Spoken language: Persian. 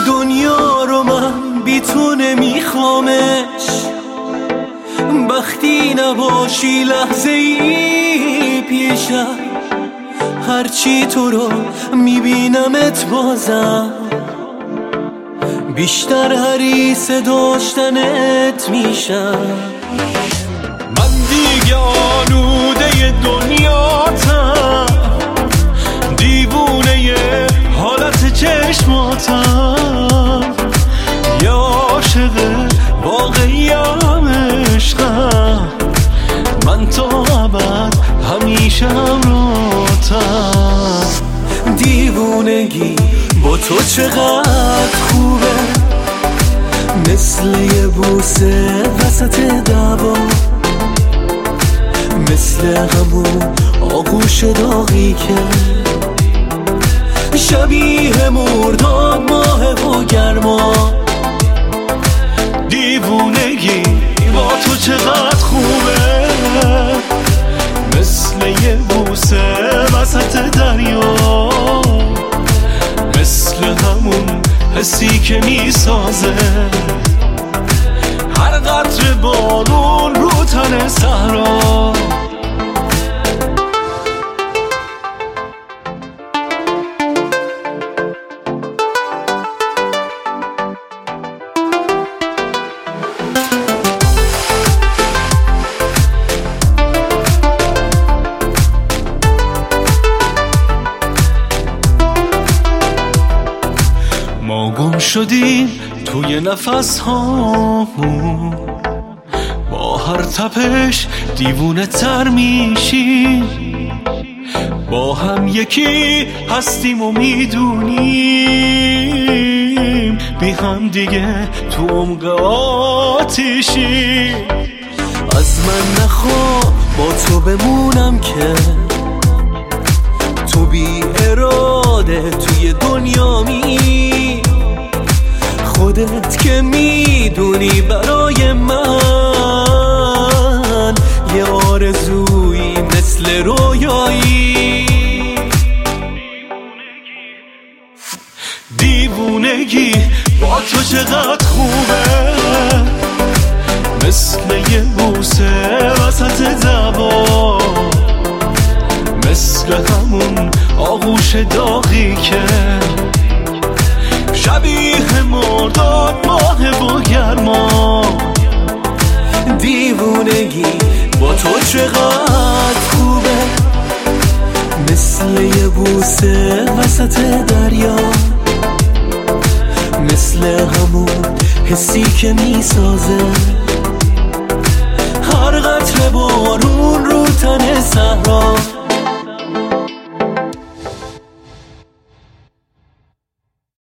دنیا رو من بی تو نمیخوامش، وقتی نباشی لحظه ای پیشم، هرچی تو رو میبینمت بازم بیشتر حریص داشتنت میشم. من دیگه آلوده دنیاتم، دیوونه حالت چشماتم، یا عاشق واقعیم عشقم، من تا ابد همیشه همراهتم. دیوونگی با تو چقدر خوبه، مثل یه بوسه وسط دعوا، مثل همون آغوش داغی که شبیه مرداد ماه و گرما. دیوونگی با تو چقدر خوبه، مثل یه بوسه وسط دریا، مثل همون حسی که میسازه هر قطره بارون رو تن صحرا. ما گم شدیم توی نفس هامون، با هر تپش دیوونه تر میشیم، با هم یکی هستیم و میدونیم بی هم دیگه تو عمق آتیشیم. از من نخوا با تو بمونم که تو بی اراده توی دنیا می، خودت که میدونی برای من یه آرزویی مثل رویایی. دیوونگی با تو چقدر خوبه، مثل یه بوسه وسط دعوا، مثل همون آغوش داغی که شبیه مرداد ماه و گرما. دیوونگی با تو چقدر خوبه، مثل یه بوسه وسط دریا، مثل همون حسی که میسازه هر قطره بارون رو تن صحرا.